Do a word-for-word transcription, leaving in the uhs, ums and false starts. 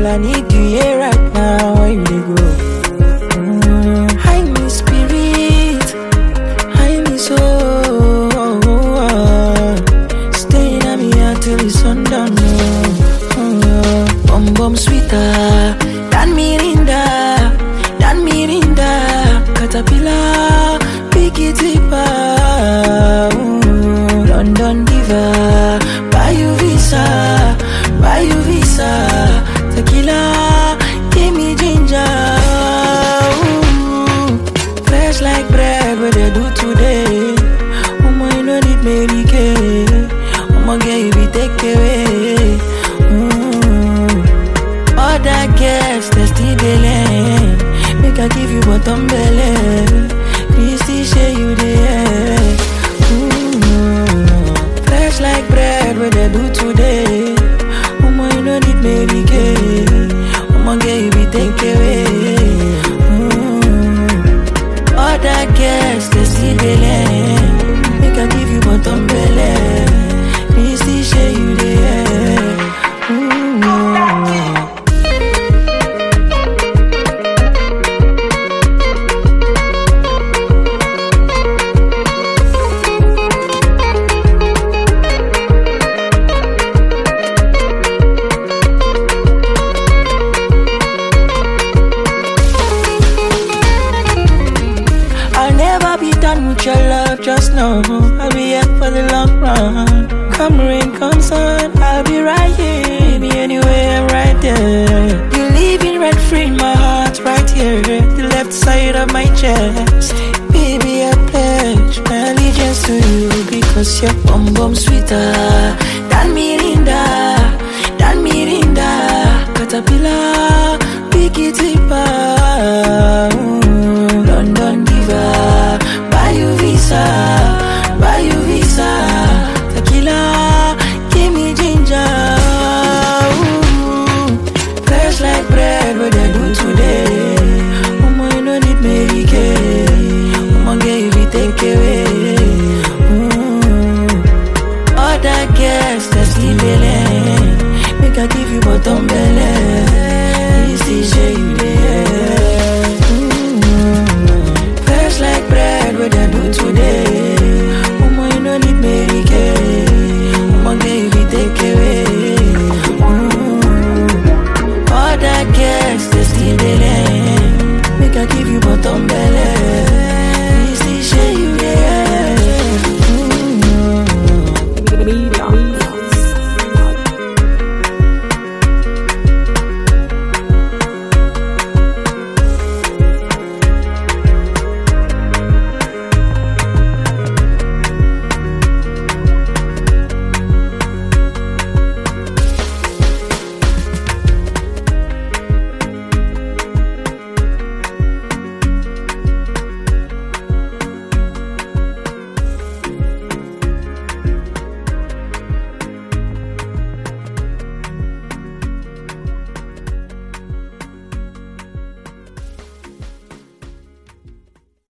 I need you here right now. Where you dey go? Mm, hide me spirit, hide me soul. Staying at me until the sundown. Oh, bum bum sweeter than Mirinda, than Mirinda. Caterpillar, pick it deeper. London diva, buy you visa, buy you visa. Tequila, give me ginger. Ooh, fresh like bread, what they do today. Mama, you know need Mary Kay. Mama, girl, you be take away. Ooh, all that gas, they still delay. Make I give you bottom belly. Christy, share you there. Fresh like bread, what they do today. Mama, you know need Mary Kay. Mama, girl, you be take away. Mm. All that gas, they see delay. Make I give you bottom belly. Please, see, share you there. Mm. With your love, just know I'll be here for the long run. Come rain, come sun, I'll be right here. Be anywhere, I'm right there. You leaving rent free in my heart, right here, the left side of my chest. Baby, I pledge my allegiance to you because you're bum bum sweeter than Mirinda, than Mirinda. Caterpillar, pick it deeper. London diva, buy you visa, buy you visa. Tequila, give me ginger. Ooh, fresh like bread, what they do today. Mama, you no need Mary Kay. Mama, girl, you be take away. Ooh, all that gas, that's the delay. Make I give you bottom belly. Please, share you there.